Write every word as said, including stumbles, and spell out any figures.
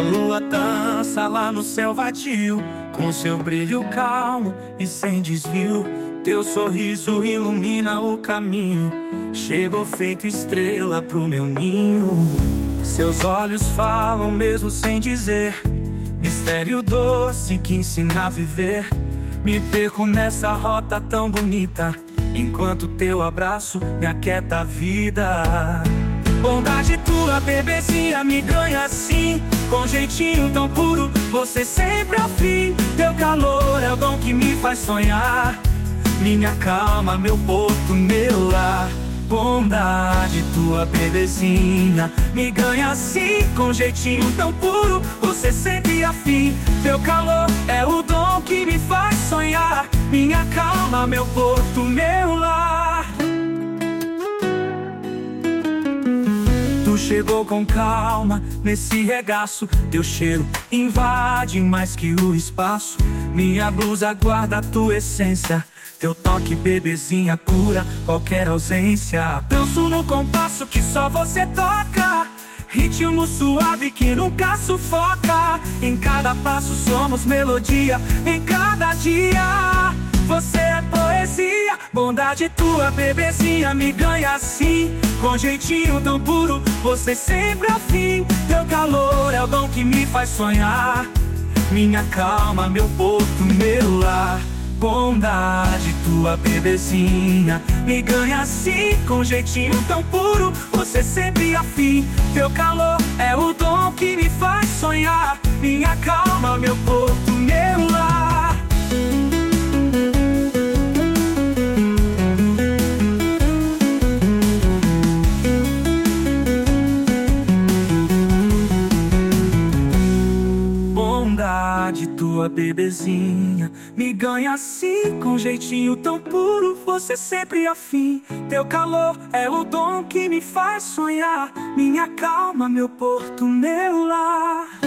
lua dança lá no céu vadio, com seu brilho calmo e sem desvio. Teu sorriso ilumina o caminho, chegou feito estrela pro meu ninho. Seus olhos falam mesmo sem dizer, mistério doce que ensina a viver. Me perco nessa rota tão bonita, enquanto teu abraço me aquieta a vida. Bondade tua, bebezinha, me ganha assim, com jeitinho tão puro, você sempre ao fim. Teu calor é o dom que me faz sonhar, minha calma, meu porto, meu lar. Bondade tua, bebezinha, me ganha assim, com jeitinho tão puro, você sempre afim. Teu calor é o dom que me faz sonhar, minha calma, meu porto, meu lar. Tu chegou com calma nesse regaço, teu cheiro invade mais que o espaço. Minha blusa guarda a tua essência, teu toque, bebezinha, cura qualquer ausência. Danço no compasso que só você toca, ritmo suave que nunca sufoca. Em cada passo somos melodia, em cada dia você é poesia. Bondade tua, bebezinha, me ganha assim, com jeitinho tão puro, você sempre afim. Teu calor é o dom que me faz sonhar, minha calma, meu porto, meu lar. Bondade tua, bebezinha, me ganha assim, com jeitinho tão puro, você sempre afim. Teu calor é o dom que me faz sonhar, minha calma, meu porto, meu lar. Bondade tua, bebezinha, me ganha assim, com jeitinho tão puro, você sempre afim. Teu calor é o dom que me faz sonhar, minha calma, meu porto, meu lar.